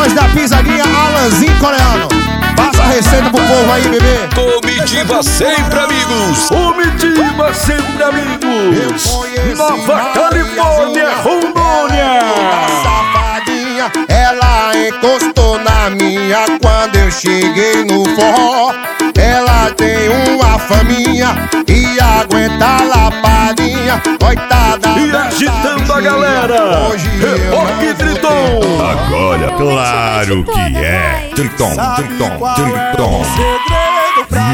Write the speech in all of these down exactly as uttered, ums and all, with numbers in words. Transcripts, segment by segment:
Nós da pisadinha, Alanzinho Coreano. Passa a receita pro povo aí, bebê. Comitiva sempre, amigos. Comitiva sempre, amigos. Nova Califórnia, Rondônia. Safadinha, ela encostou na minha quando eu cheguei no forró. Ela tem uma faminha e aguenta a lapadinha. Coitada. E agitando a galera. Repórter Triton. Agora, claro que é. Triton, Triton, Triton. Segredo pra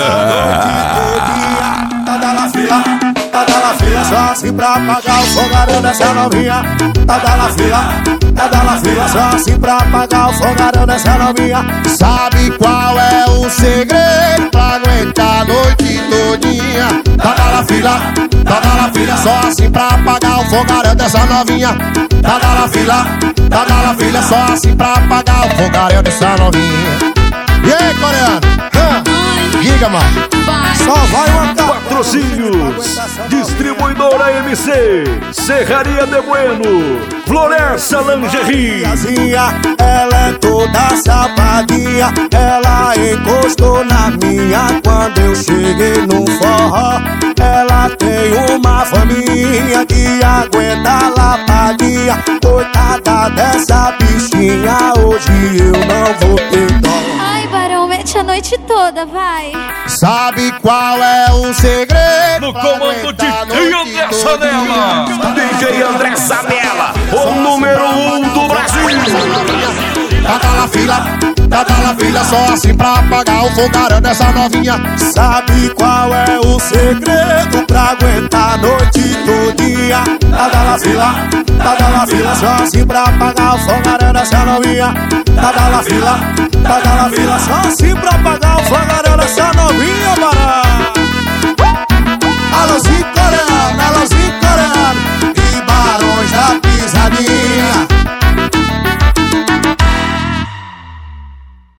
Tá da la fila, tá da la fila. Só assim pra pagar o fogaréu dessa novinha. Tá da la fila, tá da la fila. Só assim pra pagar o fogaréu dessa novinha. Sabe qual é o segredo pra aguentar a noite todinha? Tá da la fila, tá da la fila. Só assim pra pagar o fogaréu dessa novinha. Tá da la fila, tá da la fila. Só assim pra pagar o fogaréu dessa novinha. E aí, coreano? Hã? Diga, mano. Só vai uma cara. Patrocínios. Distribuidora M C. Serraria de Bueno. Floresta Lingerie. Ela é toda safadinha. Ela encostou na minha quando eu cheguei no forró. Ela tem uma faminha que aguenta a lapadinha. Coitada dessa bichinha, hoje eu não vou ter dó. Ai, Barão, mete a noite toda, vai. Sabe qual é o segredo? No comando de André Sanella. D J André Sanella, o número um do Brasil. Tá da la fila, tá da la fila. Só assim pra pagar o fogaréu dessa novinha. Sabe qual é o segredo pra aguentar a noite todinha? Tá da la fila, tá da la fila. Só assim pra pagar o fogaréu dessa novinha. Tá da la fila, tá da la fila. Só assim pra pagar o fogaréu dessa novinha, barão.